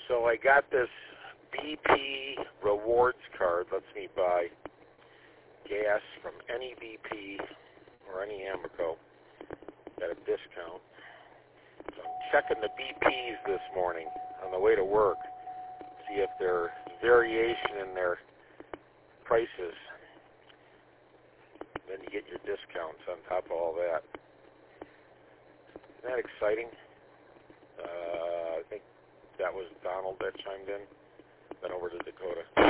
So I got this BP rewards card. Lets me buy gas from any BP or any Amoco at a discount. So I'm checking the BPs this morning on the way to work, see if there's variation in their prices. Then you get your discounts on top of all that. Isn't that exciting? I think that was Donald that chimed in. Then over to Dakota.